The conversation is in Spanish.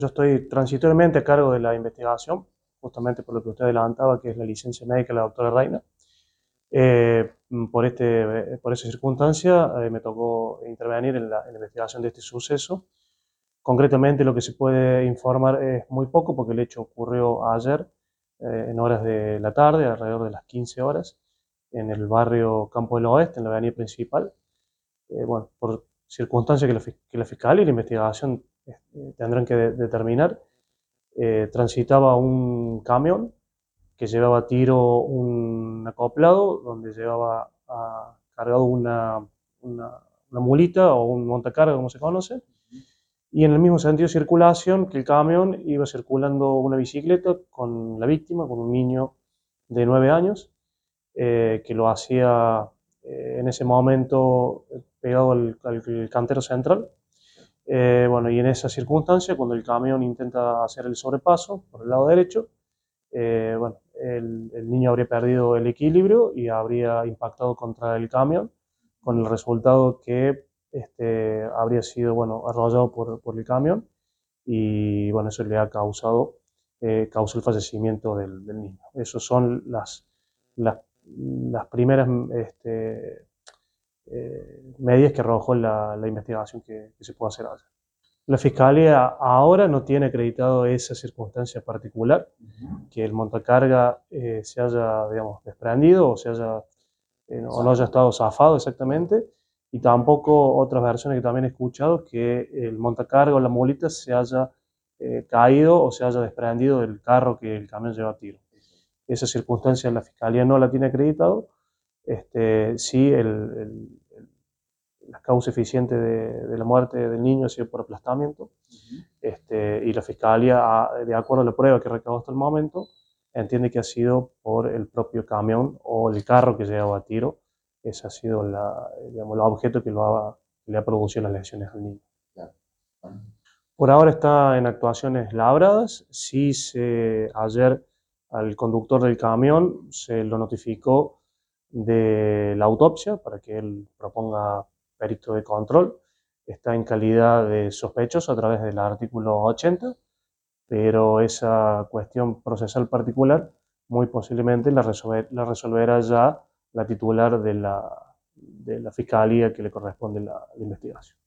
Yo estoy transitoriamente a cargo de la investigación, justamente por lo que usted adelantaba, que es la licencia médica de la doctora Reina. Eh, por esa circunstancia me tocó intervenir en la investigación de este suceso. Concretamente lo que se puede informar es muy poco porque el hecho ocurrió ayer en horas de la tarde, alrededor de las 15 horas, en el barrio Campo del Oeste, en la avenida principal. Bueno, por circunstancias que la Fiscalía y la investigación tendrán que determinar, transitaba un camión que llevaba a tiro un acoplado donde llevaba cargado una, una mulita o un montacarga, como se conoce, y en el mismo sentido de circulación que el camión iba circulando una bicicleta con la víctima, con un niño de 9 años, que lo hacía en ese momento pegado al cantero central. Bueno, y en esa circunstancia, cuando el camión intenta hacer el sobrepaso por el lado derecho, bueno, el niño habría perdido el equilibrio y habría impactado contra el camión, con el resultado que habría sido, bueno, arrollado por el camión y, bueno, eso le ha causó el fallecimiento del niño. Esas son las primeras medidas que arrojó la investigación que se puede hacer allá. La Fiscalía ahora no tiene acreditado esa circunstancia particular, que el montacarga se haya, digamos, desprendido o no haya estado zafado exactamente, y tampoco otras versiones que también he escuchado, que el montacarga o la mulita se haya caído o se haya desprendido del carro que el camión lleva a tiro. Esa circunstancia la Fiscalía no la tiene acreditado. Sí, la causa eficiente de la muerte del niño ha sido por aplastamiento, y la Fiscalía, de acuerdo a la prueba que recabó hasta el momento, entiende que ha sido por el propio camión o el carro que llevaba a tiro. Ese ha sido digamos, el objeto que le ha producido las lesiones al niño. Por ahora está en actuaciones labradas. Sí, ayer al conductor del camión se lo notificó de la autopsia para que él proponga perito de control. Está en calidad de sospechoso a través del artículo 80, pero esa cuestión procesal particular muy posiblemente la resolverá ya la titular de la fiscalía que le corresponde la investigación.